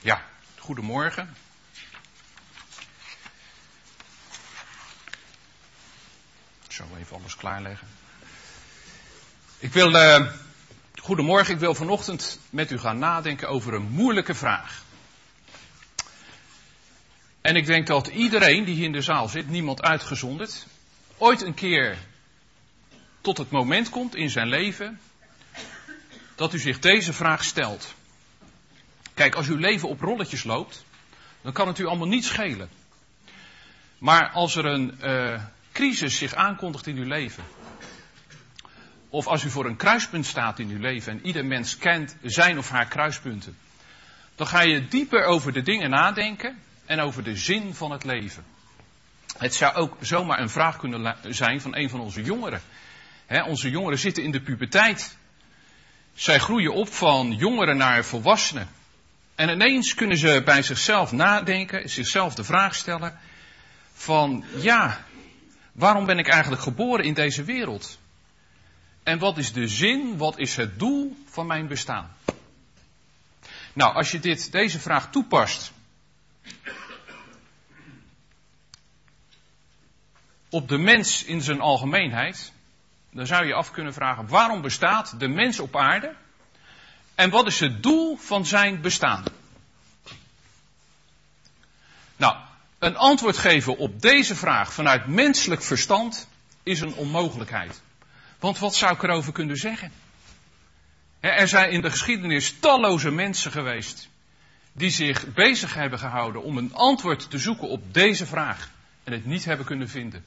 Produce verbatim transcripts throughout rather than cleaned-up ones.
Ja, goedemorgen. Ik zal even alles klaarleggen. Ik wil, uh, goedemorgen, ik wil vanochtend met u gaan nadenken over een moeilijke vraag. En ik denk dat iedereen die hier in de zaal zit, niemand uitgezonderd, ooit een keer tot het moment komt in zijn leven dat u zich deze vraag stelt. Kijk, als uw leven op rolletjes loopt, dan kan het u allemaal niet schelen. Maar als er een uh, crisis zich aankondigt in uw leven, of als u voor een kruispunt staat in uw leven, en ieder mens kent zijn of haar kruispunten, dan ga je dieper over de dingen nadenken en over de zin van het leven. Het zou ook zomaar een vraag kunnen la- zijn van een van onze jongeren. He, onze jongeren zitten in de puberteit. Zij groeien op van jongeren naar volwassenen. En ineens kunnen ze bij zichzelf nadenken, zichzelf de vraag stellen van, ja, waarom ben ik eigenlijk geboren in deze wereld? En wat is de zin, wat is het doel van mijn bestaan? Nou, als je dit, deze vraag toepast op de mens in zijn algemeenheid, dan zou je af kunnen vragen, waarom bestaat de mens op aarde? En wat is het doel van zijn bestaan? Nou, een antwoord geven op deze vraag vanuit menselijk verstand is een onmogelijkheid. Want wat zou ik erover kunnen zeggen? Er zijn in de geschiedenis talloze mensen geweest die zich bezig hebben gehouden om een antwoord te zoeken op deze vraag en het niet hebben kunnen vinden.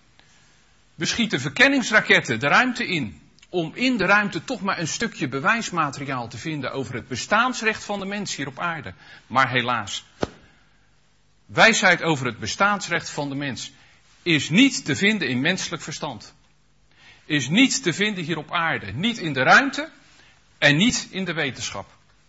We schieten verkenningsraketten de ruimte in om in de ruimte toch maar een stukje bewijsmateriaal te vinden over het bestaansrecht van de mens hier op aarde. Maar helaas, wijsheid over het bestaansrecht van de mens is niet te vinden in menselijk verstand. Is niet te vinden hier op aarde. Niet in de ruimte en niet in de wetenschap.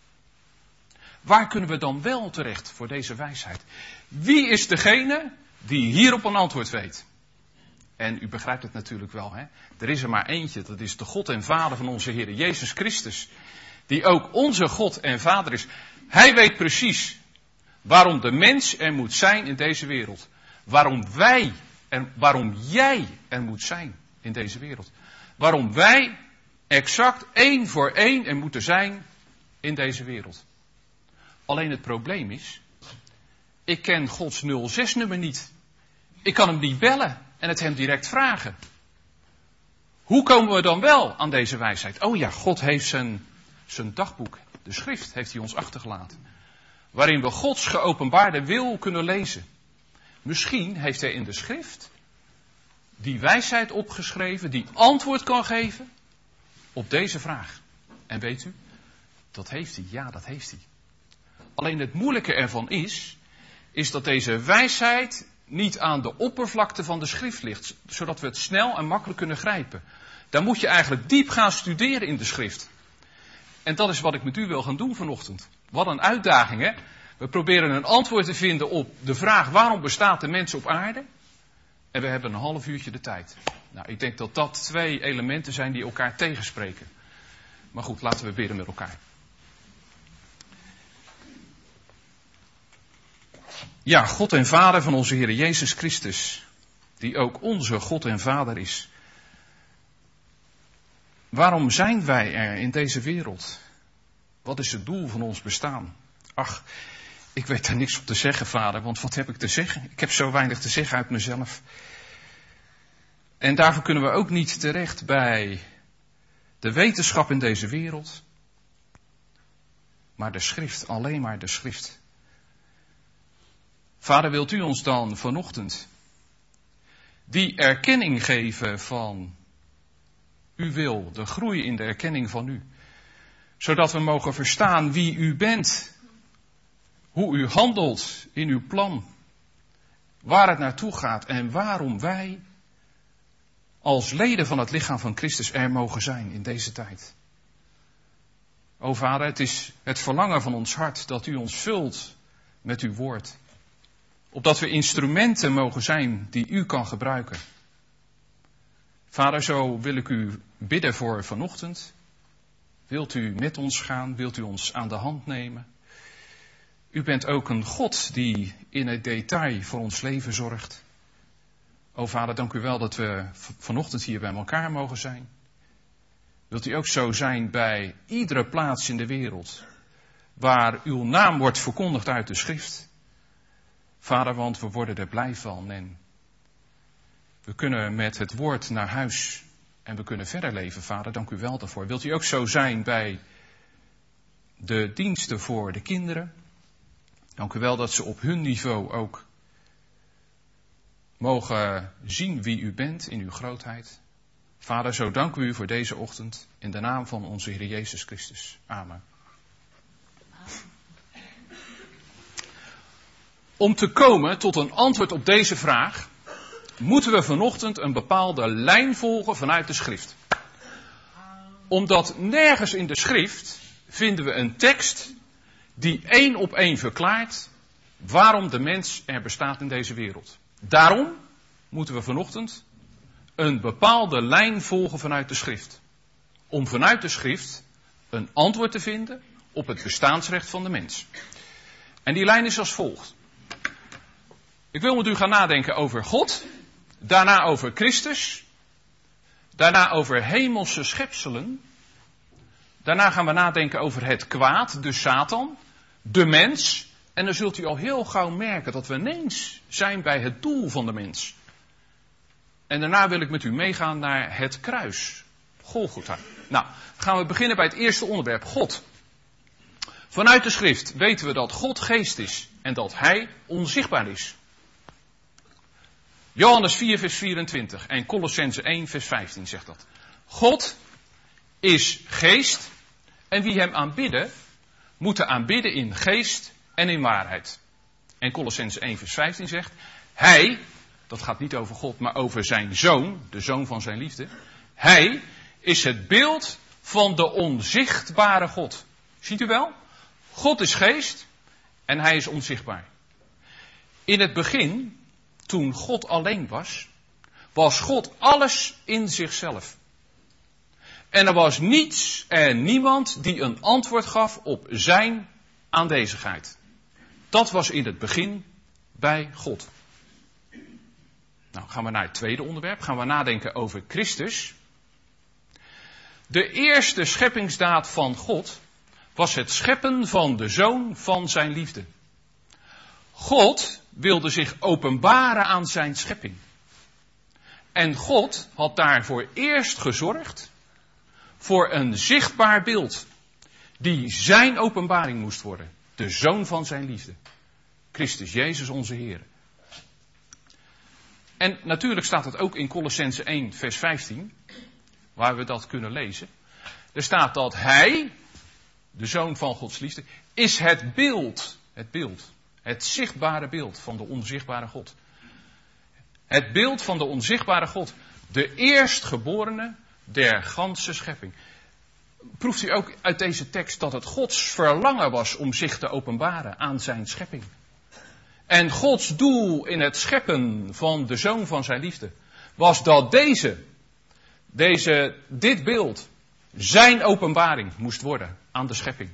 Waar kunnen we dan wel terecht voor deze wijsheid? Wie is degene die hierop een antwoord weet? En u begrijpt het natuurlijk wel, hè? Er is er maar eentje, dat is de God en Vader van onze Heer Jezus Christus. Die ook onze God en Vader is. Hij weet precies waarom de mens er moet zijn in deze wereld. Waarom wij en waarom jij er moet zijn in deze wereld. Waarom wij exact één voor één er moeten zijn in deze wereld. Alleen het probleem is, ik ken Gods nul zes nummer niet. Ik kan hem niet bellen en het hem direct vragen. Hoe komen we dan wel aan deze wijsheid? Oh ja, God heeft zijn, zijn dagboek, de schrift, heeft hij ons achtergelaten. Waarin we Gods geopenbaarde wil kunnen lezen. Misschien heeft hij in de schrift die wijsheid opgeschreven, die antwoord kan geven op deze vraag. En weet u, dat heeft hij, ja, dat heeft hij. Alleen het moeilijke ervan is, is dat deze wijsheid niet aan de oppervlakte van de schrift ligt, zodat we het snel en makkelijk kunnen grijpen. Dan moet je eigenlijk diep gaan studeren in de schrift. En dat is wat ik met u wil gaan doen vanochtend. Wat een uitdaging, hè? We proberen een antwoord te vinden op de vraag, waarom bestaat de mens op aarde? En we hebben een half uurtje de tijd. Nou, ik denk dat dat twee elementen zijn die elkaar tegenspreken. Maar goed, laten we bidden met elkaar. Ja, God en Vader van onze Heer Jezus Christus, die ook onze God en Vader is. Waarom zijn wij er in deze wereld? Wat is het doel van ons bestaan? Ach, ik weet daar niks op te zeggen, Vader, want wat heb ik te zeggen? Ik heb zo weinig te zeggen uit mezelf. En daarvoor kunnen we ook niet terecht bij de wetenschap in deze wereld, maar de schrift, alleen maar de schrift. Vader, wilt u ons dan vanochtend die erkenning geven van uw wil, de groei in de erkenning van u, zodat we mogen verstaan wie u bent, hoe u handelt in uw plan, waar het naartoe gaat en waarom wij als leden van het lichaam van Christus er mogen zijn in deze tijd. O Vader, het is het verlangen van ons hart dat u ons vult met uw woord. Opdat we instrumenten mogen zijn die u kan gebruiken. Vader, zo wil ik u bidden voor vanochtend. Wilt u met ons gaan? Wilt u ons aan de hand nemen? U bent ook een God die in het detail voor ons leven zorgt. O Vader, dank u wel dat we vanochtend hier bij elkaar mogen zijn. Wilt u ook zo zijn bij iedere plaats in de wereld waar uw naam wordt verkondigd uit de schrift. Vader, want we worden er blij van en we kunnen met het woord naar huis en we kunnen verder leven, Vader. Dank u wel daarvoor. Wilt u ook zo zijn bij de diensten voor de kinderen. Dank u wel dat ze op hun niveau ook mogen zien wie u bent in uw grootheid. Vader, zo dank u voor deze ochtend in de naam van onze Heer Jezus Christus. Amen. Om te komen tot een antwoord op deze vraag moeten we vanochtend een bepaalde lijn volgen vanuit de schrift. Omdat nergens in de schrift vinden we een tekst die één op één verklaart waarom de mens er bestaat in deze wereld. Daarom moeten we vanochtend een bepaalde lijn volgen vanuit de schrift. Om vanuit de schrift een antwoord te vinden op het bestaansrecht van de mens. En die lijn is als volgt. Ik wil met u gaan nadenken over God, daarna over Christus, daarna over hemelse schepselen, daarna gaan we nadenken over het kwaad, de Satan, de mens, en dan zult u al heel gauw merken dat we ineens zijn bij het doel van de mens. En daarna wil ik met u meegaan naar het kruis, Golgotha. Nou, gaan we beginnen bij het eerste onderwerp, God. Vanuit de schrift weten we dat God geest is en dat hij onzichtbaar is. Johannes vier vers vierentwintig en Kolossenzen één vers vijftien zegt dat. God is geest en wie hem aanbidden, moeten aanbidden in geest en in waarheid. En Kolossenzen één vers vijftien zegt, hij, dat gaat niet over God, maar over zijn zoon, de zoon van zijn liefde. Hij is het beeld van de onzichtbare God. Ziet u wel? God is geest en hij is onzichtbaar. In het begin, toen God alleen was, was God alles in zichzelf. En er was niets en niemand die een antwoord gaf op zijn aanwezigheid. Dat was in het begin bij God. Nou, gaan we naar het tweede onderwerp. Gaan we nadenken over Christus. De eerste scheppingsdaad van God was het scheppen van de zoon van zijn liefde. God wilde zich openbaren aan zijn schepping. En God had daarvoor eerst gezorgd voor een zichtbaar beeld, die zijn openbaring moest worden. De zoon van zijn liefde. Christus Jezus onze Heer. En natuurlijk staat het ook in Kolossenzen één vers vijftien, waar we dat kunnen lezen. Er staat dat hij, de zoon van Gods liefde, is het beeld, het beeld, het zichtbare beeld van de onzichtbare God. Het beeld van de onzichtbare God, de eerstgeborene der ganse schepping. Proeft u ook uit deze tekst dat het Gods verlangen was om zich te openbaren aan zijn schepping. En Gods doel in het scheppen van de zoon van zijn liefde was dat deze, deze, dit beeld, zijn openbaring moest worden aan de schepping.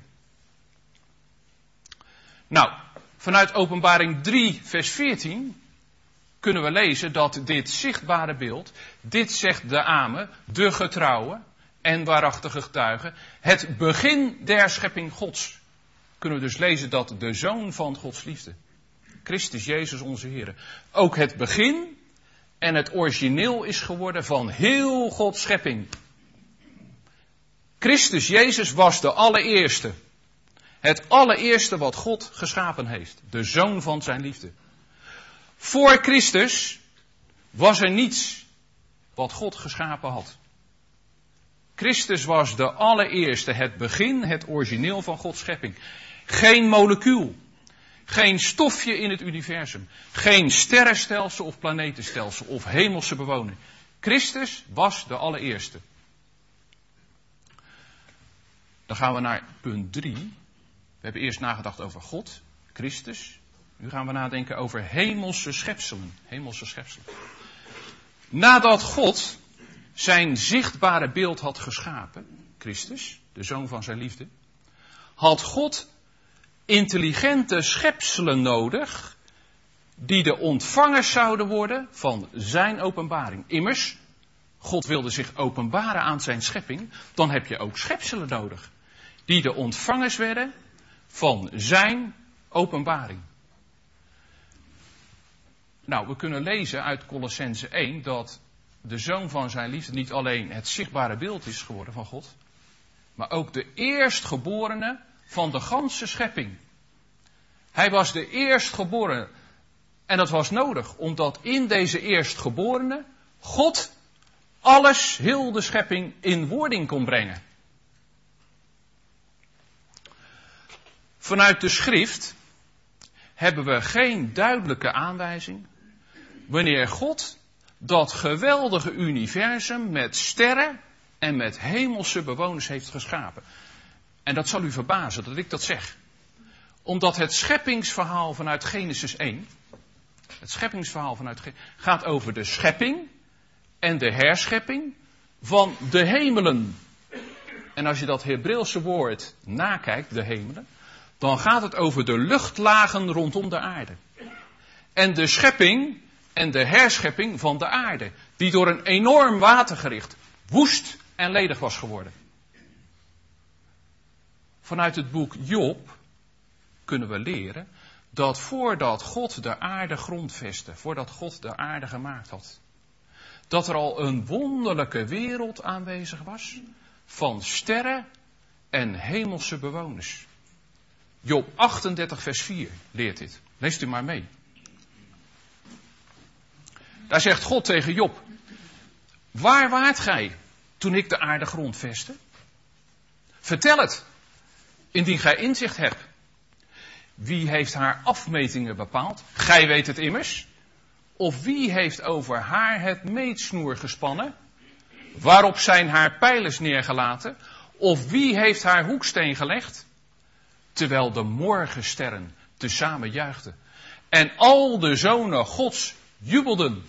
Nou, vanuit Openbaring drie vers veertien kunnen we lezen dat dit zichtbare beeld, dit zegt de Amen, de getrouwe en waarachtige getuige, het begin der schepping Gods. Kunnen we dus lezen dat de zoon van Gods liefde, Christus Jezus onze Heer, ook het begin en het origineel is geworden van heel Gods schepping. Christus Jezus was de allereerste. Het allereerste wat God geschapen heeft. De zoon van zijn liefde. Voor Christus was er niets wat God geschapen had. Christus was de allereerste, het begin, het origineel van Gods schepping. Geen molecuul. Geen stofje in het universum. Geen sterrenstelsel of planetenstelsel of hemelse bewoning. Christus was de allereerste. Dan gaan we naar punt drie. We hebben eerst nagedacht over God, Christus. Nu gaan we nadenken over hemelse schepselen. Hemelse schepselen. Nadat God zijn zichtbare beeld had geschapen, Christus, de zoon van zijn liefde, had God intelligente schepselen nodig die de ontvangers zouden worden van zijn openbaring. Immers, God wilde zich openbaren aan zijn schepping, dan heb je ook schepselen nodig die de ontvangers werden van zijn openbaring. Nou, we kunnen lezen uit Kolossenzen één dat de zoon van zijn liefde niet alleen het zichtbare beeld is geworden van God, maar ook de eerstgeborene van de ganse schepping. Hij was de eerstgeborene. En dat was nodig, omdat in deze eerstgeborene God alles, heel de schepping, in wording kon brengen. Vanuit de schrift hebben we geen duidelijke aanwijzing wanneer God dat geweldige universum met sterren en met hemelse bewoners heeft geschapen. En dat zal u verbazen dat ik dat zeg. Omdat het scheppingsverhaal vanuit Genesis één, het scheppingsverhaal vanuit Genesis, gaat over de schepping en de herschepping van de hemelen. En als je dat Hebreeuwse woord nakijkt, de hemelen, dan gaat het over de luchtlagen rondom de aarde. En de schepping en de herschepping van de aarde, die door een enorm watergericht woest en ledig was geworden. Vanuit het boek Job kunnen we leren dat voordat God de aarde grondvestte, voordat God de aarde gemaakt had, dat er al een wonderlijke wereld aanwezig was van sterren en hemelse bewoners. Job achtendertig vers vier leert dit. Leest u maar mee. Daar zegt God tegen Job: waar waart gij toen ik de aarde grondvestte? Vertel het, indien gij inzicht hebt. Wie heeft haar afmetingen bepaald? Gij weet het immers. Of wie heeft over haar het meetsnoer gespannen? Waarop zijn haar pijlers neergelaten? Of wie heeft haar hoeksteen gelegd? Terwijl de morgensterren tezamen juichten en al de zonen Gods jubelden.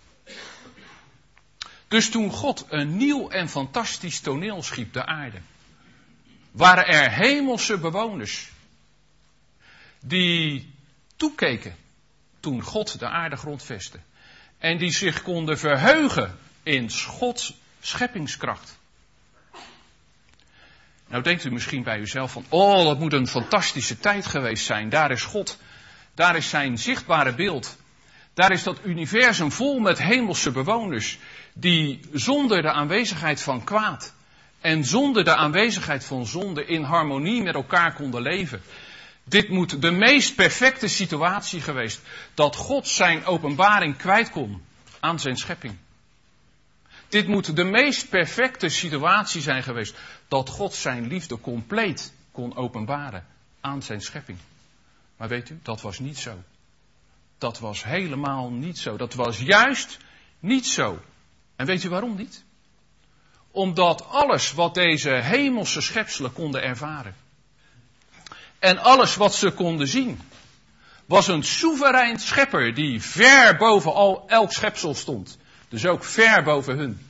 Dus toen God een nieuw en fantastisch toneel schiep, de aarde, waren er hemelse bewoners die toekeken toen God de aarde grondvestte. En die zich konden verheugen in Gods scheppingskracht. Nou denkt u misschien bij uzelf van, oh, dat moet een fantastische tijd geweest zijn. Daar is God. Daar is zijn zichtbare beeld. Daar is dat universum vol met hemelse bewoners die zonder de aanwezigheid van kwaad en zonder de aanwezigheid van zonde in harmonie met elkaar konden leven. Dit moet de meest perfecte situatie geweest, dat God zijn openbaring kwijt kon aan zijn schepping. Dit moet de meest perfecte situatie zijn geweest, dat God zijn liefde compleet kon openbaren aan zijn schepping. Maar weet u, dat was niet zo. Dat was helemaal niet zo. Dat was juist niet zo. En weet u waarom niet? Omdat alles wat deze hemelse schepselen konden ervaren en alles wat ze konden zien, was een soeverein schepper die ver boven al elk schepsel stond. Dus ook ver boven hun.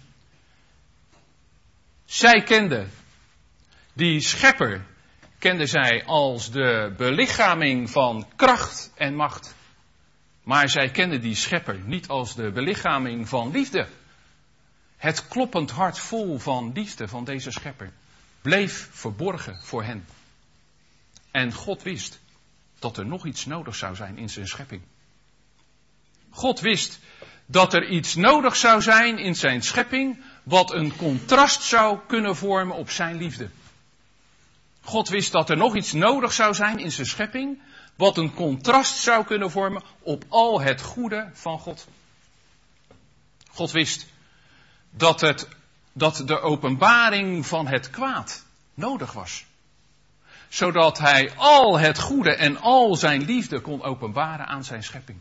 Zij kenden die schepper, kenden zij als de belichaming van kracht en macht. Maar zij kenden die schepper niet als de belichaming van liefde. Het kloppend hart vol van liefde van deze schepper bleef verborgen voor hen. En God wist dat er nog iets nodig zou zijn in zijn schepping. God wist dat er iets nodig zou zijn in zijn schepping wat een contrast zou kunnen vormen op zijn liefde. God wist dat er nog iets nodig zou zijn in zijn schepping wat een contrast zou kunnen vormen op al het goede van God. God wist dat, het, dat de openbaring van het kwaad nodig was. Zodat hij al het goede en al zijn liefde kon openbaren aan zijn schepping.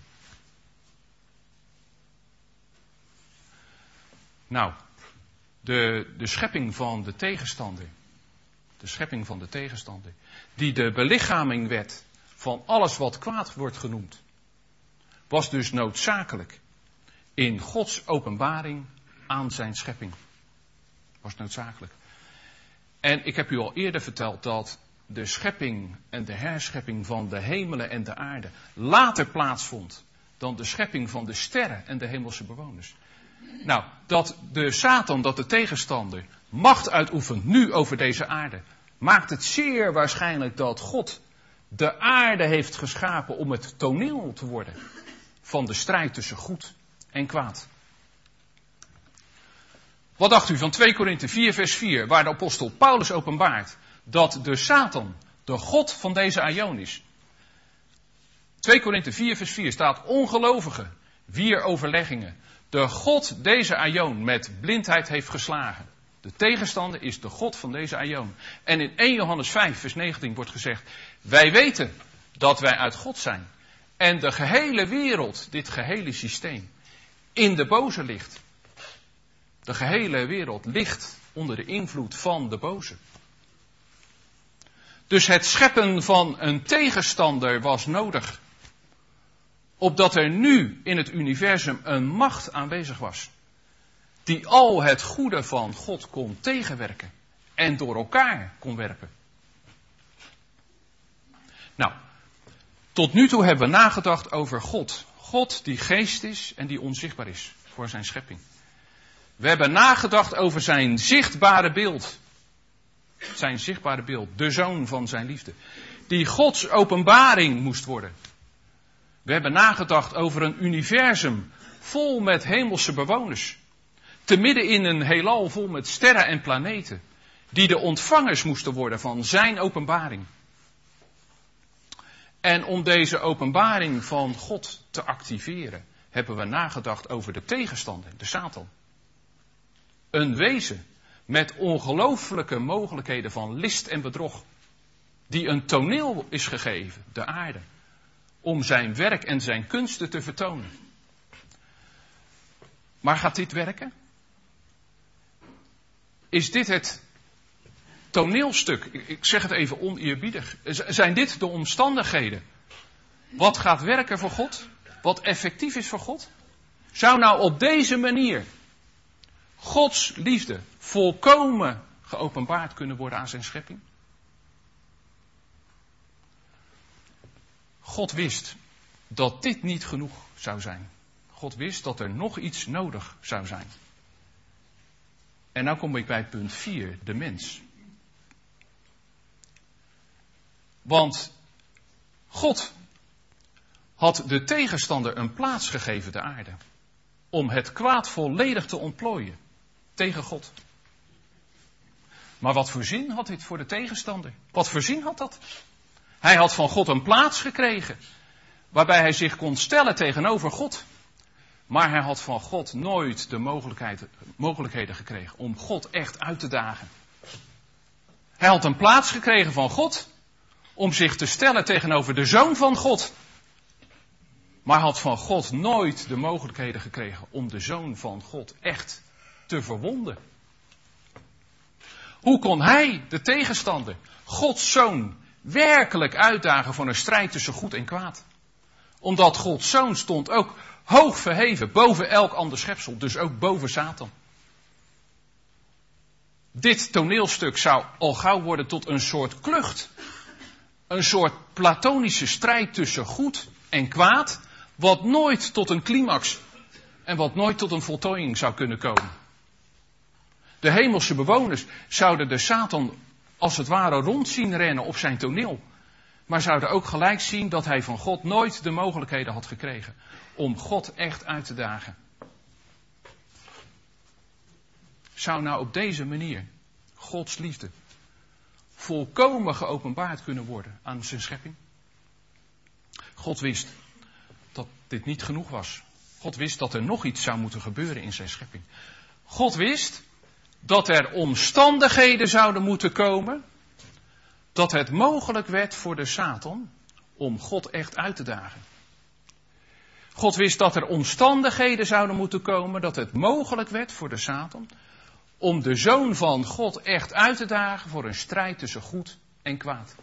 Nou, de, de schepping van de tegenstander. De schepping van de tegenstander. Die de belichaming werd van alles wat kwaad wordt genoemd. Was dus noodzakelijk in Gods openbaring aan zijn schepping. Was noodzakelijk. En ik heb u al eerder verteld dat de schepping en de herschepping van de hemelen en de aarde later plaatsvond dan de schepping van de sterren en de hemelse bewoners. Nou, dat de Satan, dat de tegenstander, macht uitoefent nu over deze aarde, maakt het zeer waarschijnlijk dat God de aarde heeft geschapen om het toneel te worden van de strijd tussen goed en kwaad. Wat dacht u van twee Korinthe vier vers vier, waar de apostel Paulus openbaart dat de Satan de god van deze aion is? twee Korinthe vier vers vier staat: ongelovigen, wier overleggingen de god deze aion met blindheid heeft geslagen. De tegenstander is de god van deze aion. En in eerste Johannes vijf vers negentien wordt gezegd: wij weten dat wij uit God zijn. En de gehele wereld, dit gehele systeem, in de boze ligt. De gehele wereld ligt onder de invloed van de boze. Dus het scheppen van een tegenstander was nodig. Opdat er nu in het universum een macht aanwezig was. Die al het goede van God kon tegenwerken. En door elkaar kon werpen. Nou, tot nu toe hebben we nagedacht over God. God die geest is en die onzichtbaar is voor zijn schepping. We hebben nagedacht over zijn zichtbare beeld. Zijn zichtbare beeld, de zoon van zijn liefde. Die Gods openbaring moest worden. We hebben nagedacht over een universum vol met hemelse bewoners. Te midden in een heelal vol met sterren en planeten. Die de ontvangers moesten worden van zijn openbaring. En om deze openbaring van God te activeren, hebben we nagedacht over de tegenstander, de Satan. Een wezen met ongelooflijke mogelijkheden van list en bedrog. Die een toneel is gegeven, de aarde. Om zijn werk en zijn kunsten te vertonen. Maar gaat dit werken? Is dit het toneelstuk? Ik zeg het even oneerbiedig. Zijn dit de omstandigheden? Wat gaat werken voor God? Wat effectief is voor God? Zou nou op deze manier Gods liefde volkomen geopenbaard kunnen worden aan zijn schepping? God wist dat dit niet genoeg zou zijn. God wist dat er nog iets nodig zou zijn. En nou kom ik bij punt vier, de mens. Want God had de tegenstander een plaats gegeven, de aarde. Om het kwaad volledig te ontplooien. Tegen God. Maar wat voor zin had dit voor de tegenstander? Wat voor zin had dat? Hij had van God een plaats gekregen. Waarbij hij zich kon stellen tegenover God. Maar hij had van God nooit de mogelijkheid, mogelijkheden gekregen om God echt uit te dagen. Hij had een plaats gekregen van God. Om zich te stellen tegenover de Zoon van God. Maar had van God nooit de mogelijkheden gekregen om de Zoon van God echt te verwonden. Hoe kon hij, de tegenstander, Gods Zoon, werkelijk uitdagen voor een strijd tussen goed en kwaad? Omdat Gods Zoon stond ook hoog verheven boven elk ander schepsel, dus ook boven Satan. Dit toneelstuk zou al gauw worden tot een soort klucht. Een soort platonische strijd tussen goed en kwaad, wat nooit tot een climax en wat nooit tot een voltooiing zou kunnen komen. De hemelse bewoners zouden de Satan als het ware rond zien rennen op zijn toneel. Maar zouden ook gelijk zien dat hij van God nooit de mogelijkheden had gekregen om God echt uit te dagen. Zou nou op deze manier Gods liefde volkomen geopenbaard kunnen worden aan zijn schepping? God wist dat dit niet genoeg was. God wist dat er nog iets zou moeten gebeuren in zijn schepping. God wist dat er omstandigheden zouden moeten komen dat het mogelijk werd voor de Satan om God echt uit te dagen. God wist dat er omstandigheden zouden moeten komen dat het mogelijk werd voor de Satan om de Zoon van God echt uit te dagen voor een strijd tussen goed en kwaad.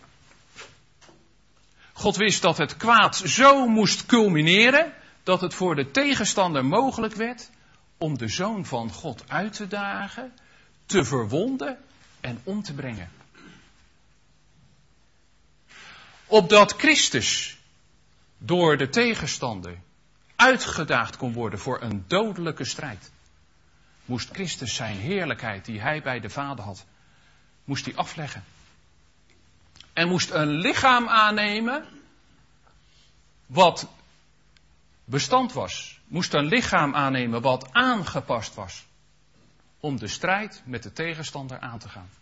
God wist dat het kwaad zo moest culmineren dat het voor de tegenstander mogelijk werd om de Zoon van God uit te dagen, te verwonden en om te brengen. Opdat Christus door de tegenstander uitgedaagd kon worden voor een dodelijke strijd, moest Christus zijn heerlijkheid die hij bij de Vader had, moest hij afleggen. En moest een lichaam aannemen wat bestand was. Moest een lichaam aannemen wat aangepast was om de strijd met de tegenstander aan te gaan.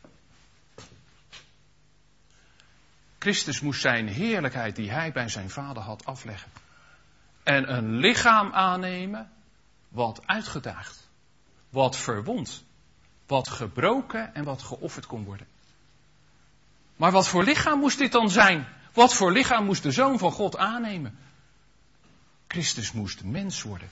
Christus moest zijn heerlijkheid die hij bij zijn Vader had afleggen. En een lichaam aannemen wat uitgedaagd, wat verwond, wat gebroken en wat geofferd kon worden. Maar wat voor lichaam moest dit dan zijn? Wat voor lichaam moest de Zoon van God aannemen? Christus moest mens worden.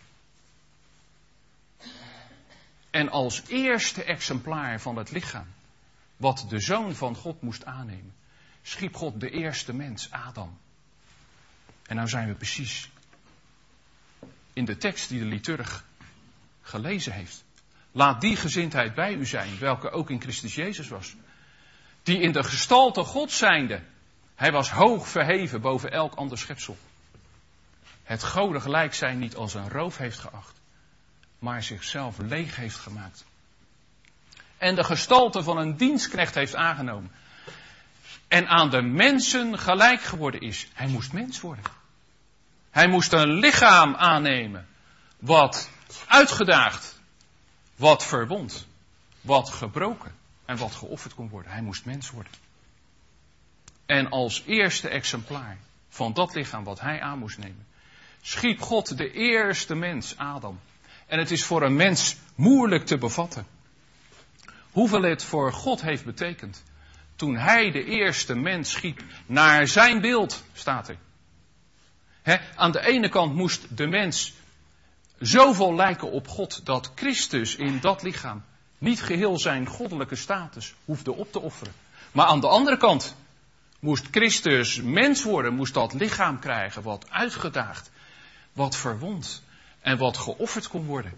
En als eerste exemplaar van het lichaam, wat de Zoon van God moest aannemen, schiep God de eerste mens, Adam. En nou zijn we precies in de tekst die de liturg gelezen heeft. Laat die gezindheid bij u zijn, welke ook in Christus Jezus was. Die in de gestalte God zijnde, hij was hoog verheven boven elk ander schepsel. Het Gode gelijk zijn niet als een roof heeft geacht, maar zichzelf leeg heeft gemaakt. En de gestalte van een dienstknecht heeft aangenomen. En aan de mensen gelijk geworden is. Hij moest mens worden. Hij moest een lichaam aannemen, wat uitgedaagd, wat verwond, wat gebroken en wat geofferd kon worden. Hij moest mens worden. En als eerste exemplaar van dat lichaam wat hij aan moest nemen, schiep God de eerste mens, Adam. En het is voor een mens moeilijk te bevatten hoeveel het voor God heeft betekend toen hij de eerste mens schiep naar zijn beeld, staat er. He, aan de ene kant moest de mens zoveel lijken op God dat Christus in dat lichaam niet geheel zijn goddelijke status hoefde op te offeren. Maar aan de andere kant moest Christus mens worden, moest dat lichaam krijgen wat uitgedaagd, wat verwond en wat geofferd kon worden.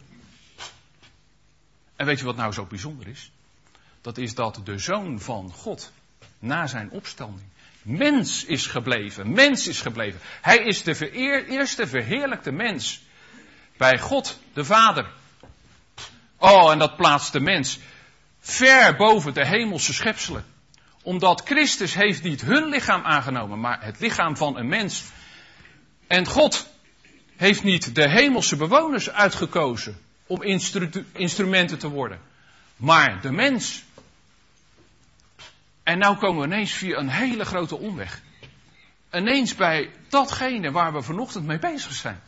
En weet je wat nou zo bijzonder is? Dat is dat de Zoon van God na zijn opstanding mens is gebleven. Mens is gebleven. Hij is de vereer, eerste verheerlijkte mens bij God de Vader. Oh, en dat plaatst de mens ver boven de hemelse schepselen. Omdat Christus heeft niet hun lichaam aangenomen, maar het lichaam van een mens. En God heeft niet de hemelse bewoners uitgekozen om instru- instrumenten te worden, maar de mens. En nou komen we ineens via een hele grote omweg. Ineens bij datgene waar we vanochtend mee bezig zijn.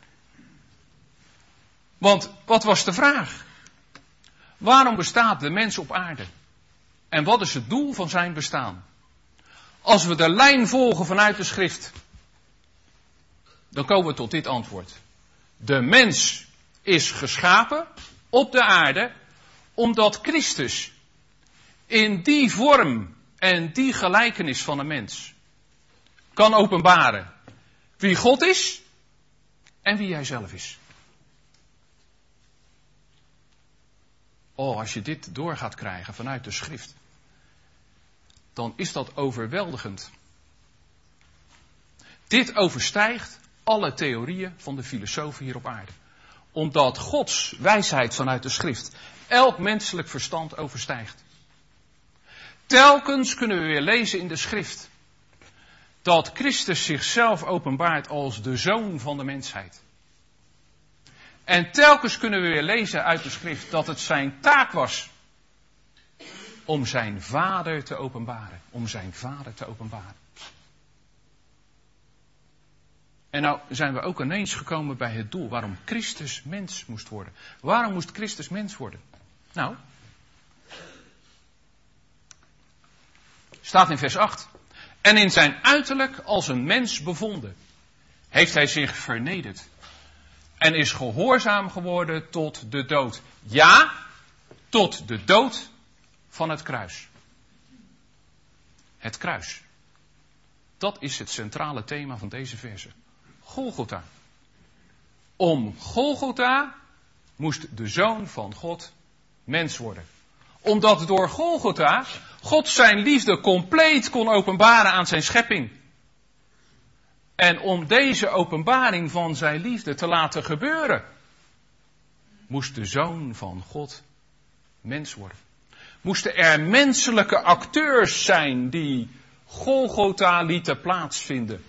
Want wat was de vraag? Waarom bestaat de mens op aarde? En wat is het doel van zijn bestaan? Als we de lijn volgen vanuit de schrift, dan komen we tot dit antwoord. De mens is geschapen op de aarde omdat Christus in die vorm en die gelijkenis van een mens kan openbaren wie God is en wie hij zelf is. Oh, als je dit door gaat krijgen vanuit de schrift, dan is dat overweldigend. Dit overstijgt alle theorieën van de filosofen hier op aarde. Omdat Gods wijsheid vanuit de schrift elk menselijk verstand overstijgt. Telkens kunnen we weer lezen in de schrift dat Christus zichzelf openbaart als de zoon van de mensheid. En telkens kunnen we weer lezen uit de schrift dat het zijn taak was om zijn vader te openbaren. Om zijn vader te openbaren. En nou zijn we ook ineens gekomen bij het doel waarom Christus mens moest worden. Waarom moest Christus mens worden? Nou, staat in vers acht. En in zijn uiterlijk als een mens bevonden, heeft hij zich vernederd. En is gehoorzaam geworden tot de dood. Ja, tot de dood van het kruis. Het kruis. Dat is het centrale thema van deze verse. Golgotha. Om Golgotha moest de Zoon van God mens worden. Omdat door Golgotha God zijn liefde compleet kon openbaren aan zijn schepping. En om deze openbaring van zijn liefde te laten gebeuren, moest de Zoon van God mens worden. Moesten er menselijke acteurs zijn die Golgotha lieten plaatsvinden.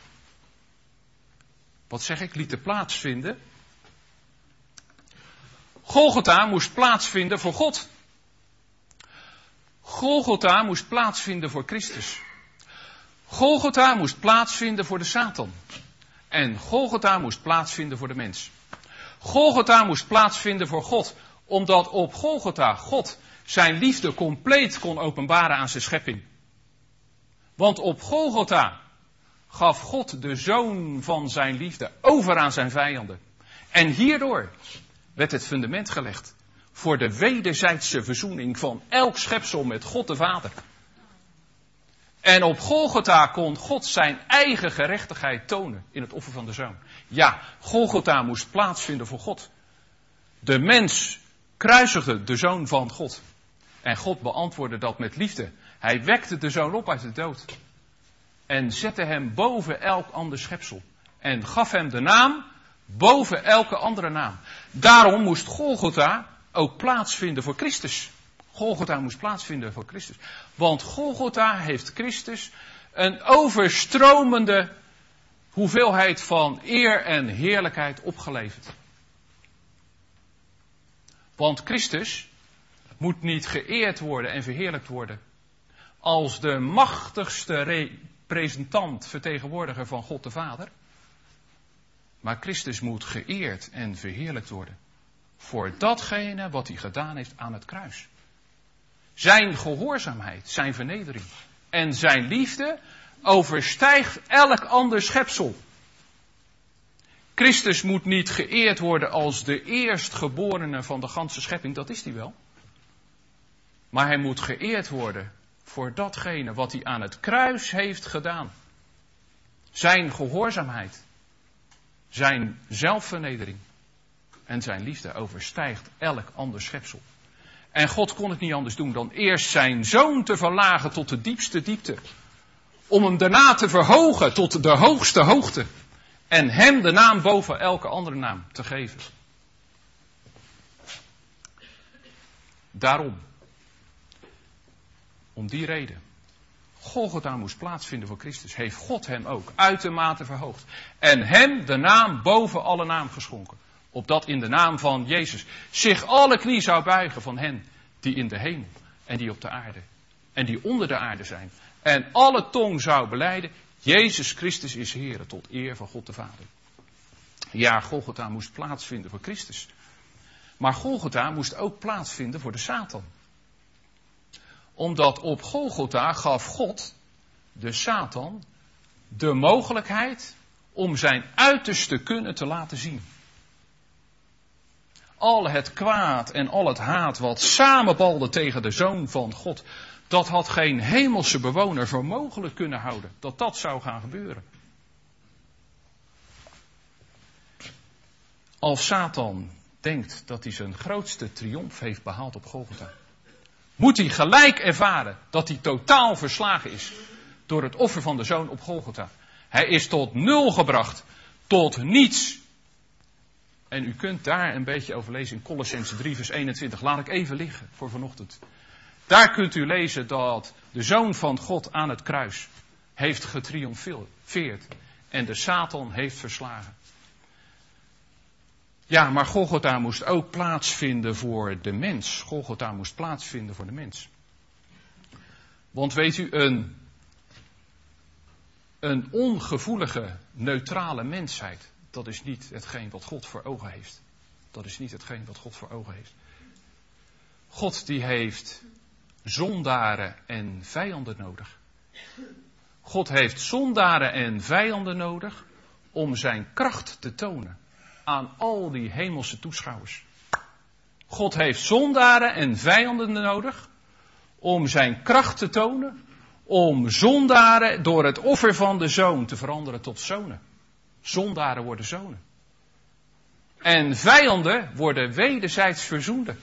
Wat zeg ik, lieten plaatsvinden? Golgotha moest plaatsvinden voor God. Golgotha moest plaatsvinden voor Christus. Golgotha moest plaatsvinden voor de Satan. En Golgotha moest plaatsvinden voor de mens. Golgotha moest plaatsvinden voor God, omdat op Golgotha God zijn liefde compleet kon openbaren aan zijn schepping. Want op Golgotha gaf God de Zoon van zijn liefde over aan zijn vijanden. En hierdoor werd het fundament gelegd voor de wederzijdse verzoening van elk schepsel met God de Vader. En op Golgotha kon God zijn eigen gerechtigheid tonen in het offer van de Zoon. Ja, Golgotha moest plaatsvinden voor God. De mens kruisigde de Zoon van God. En God beantwoordde dat met liefde. Hij wekte de Zoon op uit de dood. En zette hem boven elk ander schepsel. En gaf hem de naam boven elke andere naam. Daarom moest Golgotha ook plaatsvinden voor Christus. Golgotha moest plaatsvinden voor Christus. Want Golgotha heeft Christus een overstromende hoeveelheid van eer en heerlijkheid opgeleverd. Want Christus moet niet geëerd worden en verheerlijkt worden als de machtigste representant, vertegenwoordiger van God de Vader. Maar Christus moet geëerd en verheerlijkt worden voor datgene wat hij gedaan heeft aan het kruis. Zijn gehoorzaamheid, zijn vernedering en zijn liefde overstijgt elk ander schepsel. Christus moet niet geëerd worden als de eerstgeborene van de ganse schepping, dat is hij wel. Maar hij moet geëerd worden voor datgene wat hij aan het kruis heeft gedaan. Zijn gehoorzaamheid, zijn zelfvernedering en zijn liefde overstijgt elk ander schepsel. En God kon het niet anders doen dan eerst zijn Zoon te verlagen tot de diepste diepte. Om hem daarna te verhogen tot de hoogste hoogte. En hem de naam boven elke andere naam te geven. Daarom. Om die reden. Golgotha moest plaatsvinden voor Christus. Heeft God hem ook uitermate verhoogd. En hem de naam boven alle naam geschonken. Opdat in de naam van Jezus zich alle knie zou buigen van hen die in de hemel en die op de aarde en die onder de aarde zijn. En alle tong zou belijden, Jezus Christus is Heer, tot eer van God de Vader. Ja, Golgotha moest plaatsvinden voor Christus. Maar Golgotha moest ook plaatsvinden voor de Satan. Omdat op Golgotha gaf God, de Satan, de mogelijkheid om zijn uiterste kunnen te laten zien. Al het kwaad en al het haat wat samenbalde tegen de Zoon van God, dat had geen hemelse bewoner voor mogelijk kunnen houden. Dat dat zou gaan gebeuren. Als Satan denkt dat hij zijn grootste triomf heeft behaald op Golgotha, moet hij gelijk ervaren dat hij totaal verslagen is door het offer van de Zoon op Golgotha. Hij is tot nul gebracht, tot niets. En u kunt daar een beetje over lezen in Kolossenzen drie vers eenentwintig. Laat ik even liggen voor vanochtend. Daar kunt u lezen dat de Zoon van God aan het kruis heeft getriomfeerd. En de Satan heeft verslagen. Ja, maar Golgotha moest ook plaatsvinden voor de mens. Golgotha moest plaatsvinden voor de mens. Want weet u, een, een ongevoelige, neutrale mensheid, dat is niet hetgeen wat God voor ogen heeft. Dat is niet hetgeen wat God voor ogen heeft. God die heeft zondaren en vijanden nodig. God heeft zondaren en vijanden nodig om zijn kracht te tonen aan al die hemelse toeschouwers. God heeft zondaren en vijanden nodig om zijn kracht te tonen, om zondaren door het offer van de Zoon te veranderen tot zonen. Zondaren worden zonen. En vijanden worden wederzijds verzoenden.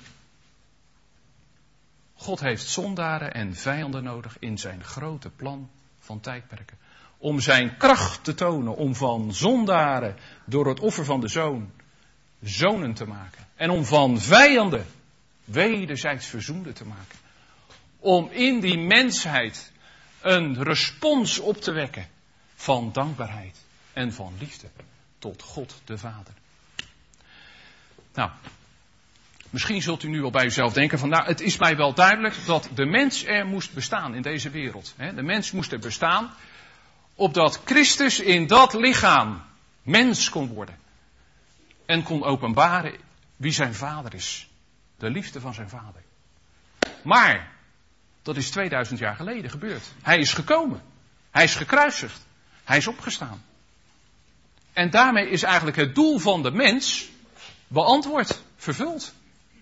God heeft zondaren en vijanden nodig in zijn grote plan van tijdperken. om zijn kracht te tonen, om van zondaren door het offer van de zoon zonen te maken. En om van vijanden wederzijds verzoenden te maken. Om in die mensheid een respons op te wekken van dankbaarheid en van liefde tot God de Vader. Nou, misschien zult u nu wel bij uzelf denken van, nou, het is mij wel duidelijk dat de mens er moest bestaan in deze wereld. De mens moest er bestaan, opdat Christus in dat lichaam mens kon worden. En kon openbaren wie zijn vader is. De liefde van zijn vader. Maar, dat is tweeduizend jaar geleden gebeurd. Hij is gekomen. Hij is gekruisigd. Hij is opgestaan. En daarmee is eigenlijk het doel van de mens beantwoord, vervuld.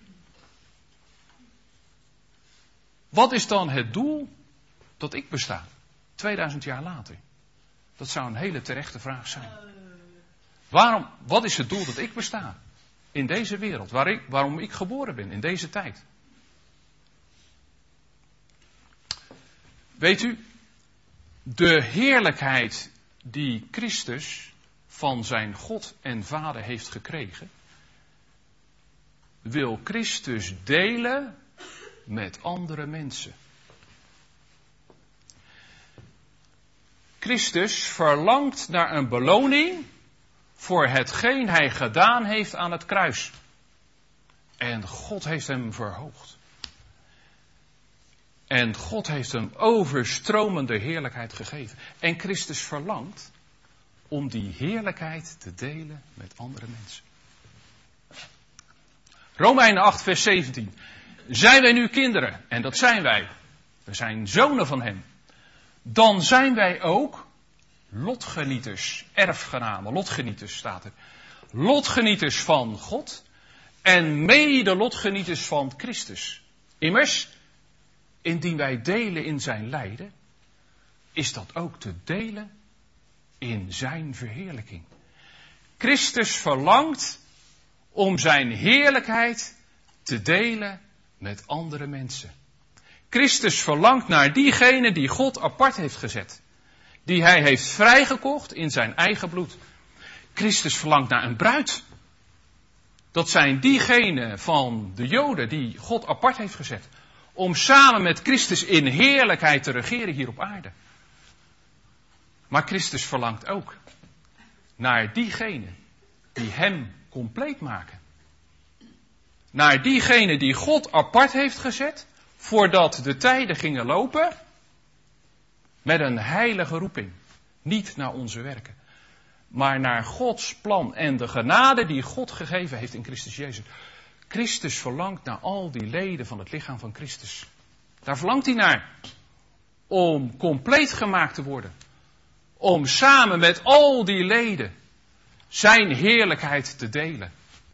Wat is dan het doel dat ik besta? tweeduizend jaar later. Dat zou een hele terechte vraag zijn. Waarom, wat is het doel dat ik besta? In deze wereld, waar ik, waarom ik geboren ben, in deze tijd. Weet u, de heerlijkheid die Christus van zijn God en Vader heeft gekregen, wil Christus delen met andere mensen. Christus verlangt naar een beloning voor hetgeen hij gedaan heeft aan het kruis. En God heeft hem verhoogd. En God heeft hem overstromende heerlijkheid gegeven. En Christus verlangt om die heerlijkheid te delen met andere mensen. Romeinen acht vers zeventien. Zijn wij nu kinderen? En dat zijn wij. We zijn zonen van hem. Dan zijn wij ook lotgenieters, erfgenamen, lotgenieters staat er. Lotgenieters van God en mede lotgenieters van Christus. Immers, indien wij delen in zijn lijden, is dat ook te delen in zijn verheerlijking. Christus verlangt om zijn heerlijkheid te delen met andere mensen. Christus verlangt naar diegenen die God apart heeft gezet. Die hij heeft vrijgekocht in zijn eigen bloed. Christus verlangt naar een bruid. Dat zijn diegenen van de Joden die God apart heeft gezet. Om samen met Christus in heerlijkheid te regeren hier op aarde. Maar Christus verlangt ook naar diegenen die hem compleet maken. Naar diegenen die God apart heeft gezet, voordat de tijden gingen lopen, met een heilige roeping. Niet naar onze werken, maar naar Gods plan en de genade die God gegeven heeft in Christus Jezus. Christus verlangt naar al die leden van het lichaam van Christus. Daar verlangt hij naar. Om compleet gemaakt te worden. Om samen met al die leden zijn heerlijkheid te delen.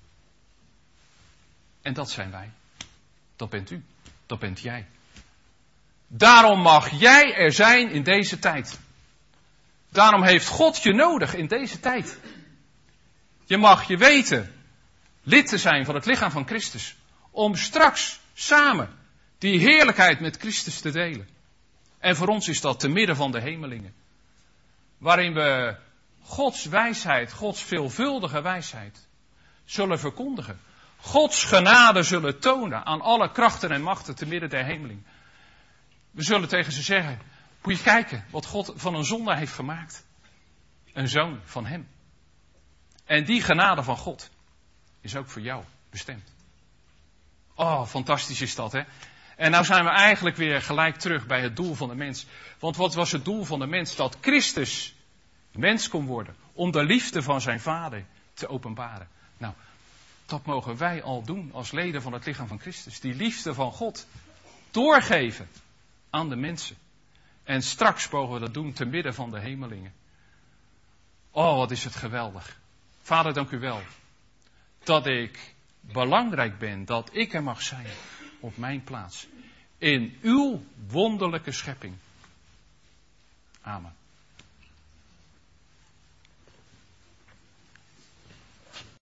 En dat zijn wij. Dat bent u. Dat bent jij. Daarom mag jij er zijn in deze tijd. Daarom heeft God je nodig in deze tijd. Je mag je weten lid te zijn van het lichaam van Christus. Om straks samen die heerlijkheid met Christus te delen. En voor ons is dat te midden van de hemelingen. Waarin we Gods wijsheid, Gods veelvuldige wijsheid zullen verkondigen. Gods genade zullen tonen aan alle krachten en machten te midden der hemelingen. We zullen tegen ze zeggen, moet je kijken wat God van een zondaar heeft gemaakt. Een zoon van hem. En die genade van God is ook voor jou bestemd. Oh, fantastisch is dat, hè? En nou zijn we eigenlijk weer gelijk terug bij het doel van de mens. Want wat was het doel van de mens? Dat Christus mens kon worden. Om de liefde van zijn vader te openbaren. Nou, dat mogen wij al doen als leden van het lichaam van Christus. Die liefde van God doorgeven aan de mensen. En straks mogen we dat doen te midden van de hemelingen. Oh, wat is het geweldig. Vader, dank u wel. Dat ik belangrijk ben, dat ik er mag zijn op mijn plaats. In uw wonderlijke schepping. Amen.